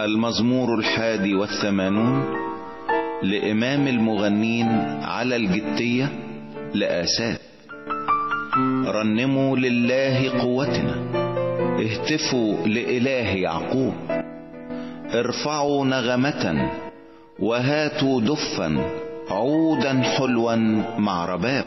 المزمور 81 لإمام المغنين على الجتية لآساف. رنموا لله قوتنا، اهتفوا لإله يعقوب، ارفعوا نغمة وهاتوا دفا، عودا حلوا مع رباب.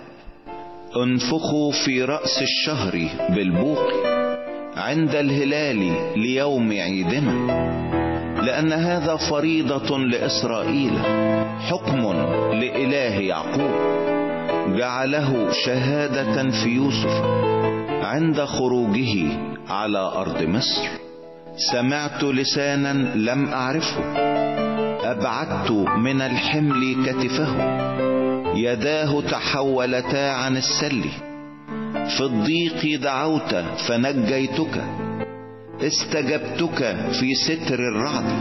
انفخوا في رأس الشهر بالبوق عند الهلال ليوم عيدنا، لأن هذا فريضة لإسرائيل، حكم لإله يعقوب. جعله شهادة في يوسف عند خروجه على أرض مصر. سمعت لسانا لم أعرفه، أبعدت من الحمل كتفه. يداه تحولتا عن السل، في الضيق دعوت فنجيتك. استجبتك في ستر الرعد،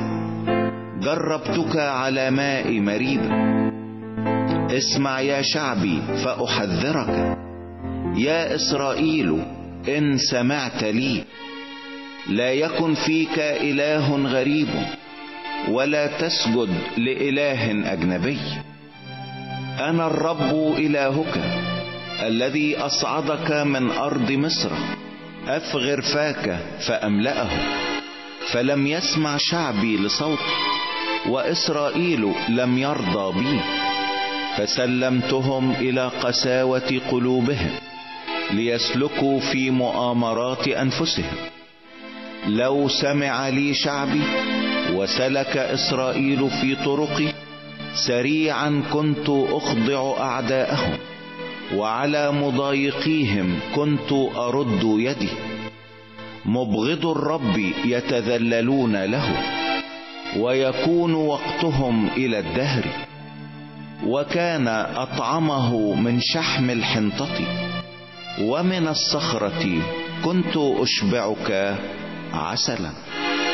جربتك على ماء مريبة. اسمع يا شعبي فأحذرك، يا إسرائيل إن سمعت لي. لا يكن فيك إله غريب، ولا تسجد لإله أجنبي. أنا الرب إلهك الذي أصعدك من أرض مصر. أفغر فاك فأملأه، فلم يسمع شعبي لصوتي، وإسرائيل لم يرضى بي. فسلمتهم إلى قساوة قلوبهم، ليسلكوا في مؤامرات أنفسهم. لو سمع لي شعبي وسلك إسرائيل في طرقي، سريعا كنت أخضع أعداءهم، وعلى مضايقيهم كنت أرد يدي. مبغض الرب يتذللون له، ويكون وقتهم إلى الدهر. وكان أطعمه من شحم الحنطة، ومن الصخرة كنت أشبعك عسلا.